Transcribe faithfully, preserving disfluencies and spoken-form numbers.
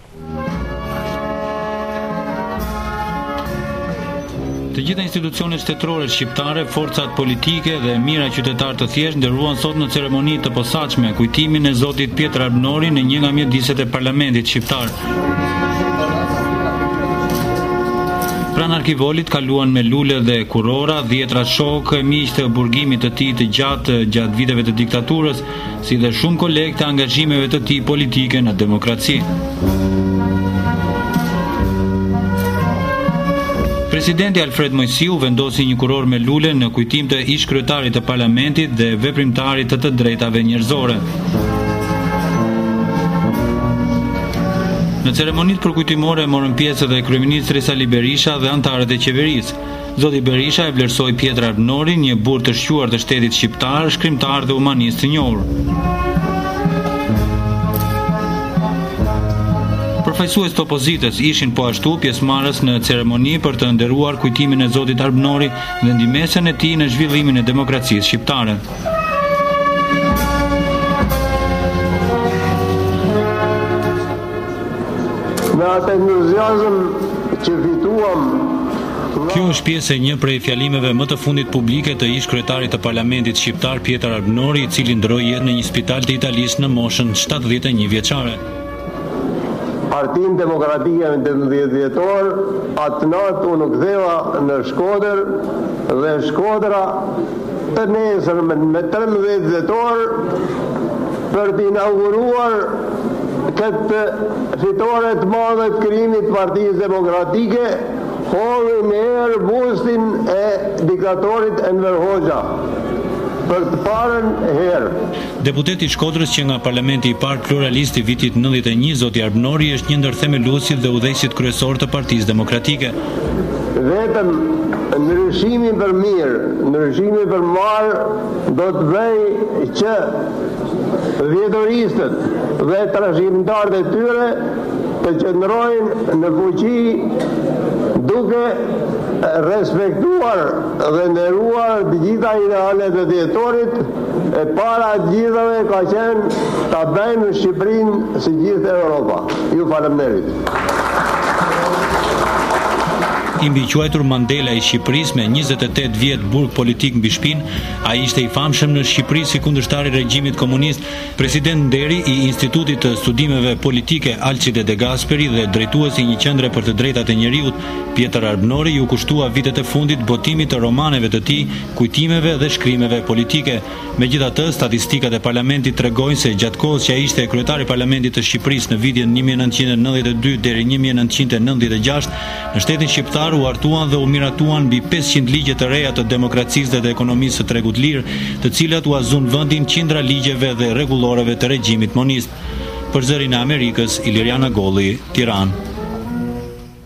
Të gjitha institucionet shtetërore shqiptare, forcat politike dhe mijëra qytetarë të thjeshtë ndërruan sot në ceremoni të posaçme kujtimin e zotit Pjetër Arbnori në një nga mjediset e parlamentit shqiptar. Pranë arkivolit kaluan me lule dhe kurora, dhjetra shokë e miq të burgimit të tij të gjatë gjatë viteve të diktaturës, si dhe shumë kolegë të angazhimeve të tij politike në demokraci. Presidenti Alfred Mojsiu vendosi një kuror me lule në kujtim të ish kryetarit të parlamentit dhe veprimtarit të të drejtave njerëzore. Në ceremonitë përkujtimore morën pjesë edhe kryeministri Sali Berisha dhe anëtarët e qeverisë. Zoti Berisha e vlerësoi Pjetër Arbnori, një burr të shquar të shtetit shqiptar, shkrimtar dhe humanist i njohur. Përfaqësues të opozitës ishin po ashtu pjesëmarrës në ceremoni për të nderuar kujtimin e zotit Arbnori dhe ndihmesën e tij në zhvillimin e demokracisë shqiptare. Me atë entuziazëm që fituam. Kjo është pjesë e një prej fjalimeve më të fundit publike të ish kryetarit të parlamentit shqiptar Pjetër Arbnori, i cili ndroi jetë në një spital të Italisë në moshën shtatëdhjetë e një vjeçare. Partinë Demokratike me tetëdhjetë vjetor, atë natë unë ktheva në Shkodër dhe Shkodra të nesër me trembëdhjetë vjetor për të inauguruar këtë fitore të madhe të krijimit të Partisë Demokratike, hodhi në erë bustin e diktatorit Enver Hoxha. Për të parën herë. Deputeti i Shkodrës që nga parlamenti i parë pluralist i vitit nëntëdhjetë e një, zoti Arbnori, është një ndër themeluesit dhe udhëheqësit kryesor të Partisë Demokratike. Vetëm ndryshimi për mirë, ndryshimi për marë do të bëjë që dhjetoristët dhe trashëgimtarët e tyre të qëndrojnë në fuqi duke respektuar dhe nderuar të gjitha idealet e dhjetorit, e para gjithave ka qenë ta bëjmë Shqipërinë si gjithë Europa. Ju faleminderit. I mbiquajtur Mandela i Shqipërisë me njëzet e tetë vjet burg politik mbi shpinë, ai ishte i famshëm në Shqipëri si kundërshtar i regjimit komunist, president nderi i Institutit të Studimeve Politike Alcide De Gasperi dhe drejtuesi i një qendre për të drejtat e njerëzit. Pjetër Arbnori ju kushtua vitet e fundit botimit të romaneve të tij, kujtimeve dhe shkrimeve politike. Megjithatë, statistikat e parlamentit tregojnë se gjatë kohës që ai ishte kryetari i parlamentit të Shqipërisë në vitin një mijë nëntëqind e nëntëdhjetë e dy deri një mijë nëntëqind e nëntëdhjetë e gjashtë, në shtetin shqiptar u hartuan dhe u miratuan mbi pesëqind ligje të reja të demokracisë dhe të ekonomisë së tregut lirë, të cilat u azun vendin qindra ligjeve dhe rregulloreve të regjimit monist. Për Zërin e Amerikës, Iliriana Golli, Tiranë.